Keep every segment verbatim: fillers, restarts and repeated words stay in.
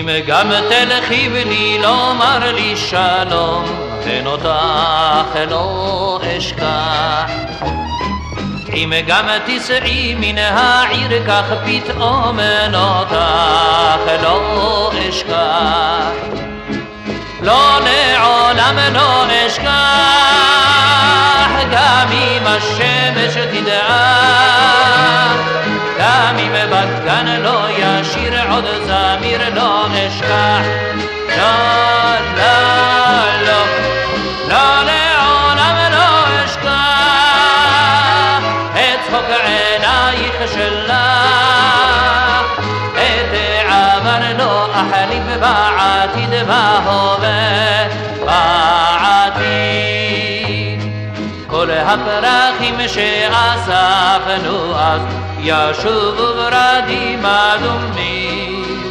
אם גם תלכי בלי לומר לי שלום, הן אותך לא אשכח. אם גם תסעי מן העיר כך פתאום, הן אותך לא אשכח. לא לעולם לא אשכח, גם אם השמש תדעך, גם אם בת גן לא ישיר עוד זמיר לא אשכח. לא, לא, לא, לא לעולם לא אשכח את צחוק עינייך שלך, את העבר לא אחליף בעתיד בהווה בעתיד. כל הפרחים שאספנו אז ישובו ורדים אדומים,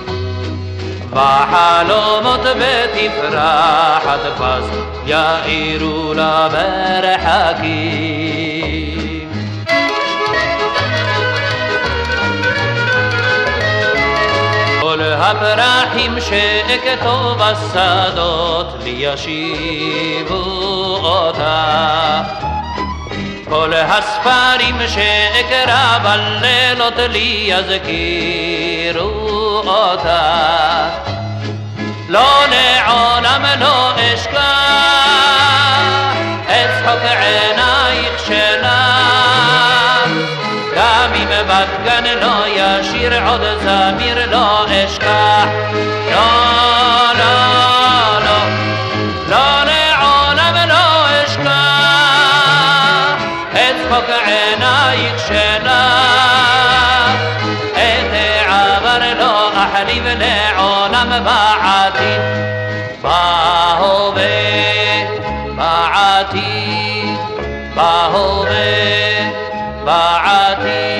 בחלומות בתפרחת פז יאירו למרחקים. כל הפרחים שאכתוב בשדות לי ישיבו אותך, כל הספרים שאקרא בלילות לי יזכירו אותך. לא לעולם לא אשכח את צחוק עינייך שלך, גם אם בת גן לא ישיר עוד זמיר לא אשכח. לא, לא, לא, לא לעולם לא אשכח את צחוק עינייך שלך, את העבר לא אחליף לעולם בעתיד, בהווה בעתיד, בהווה בעתיד.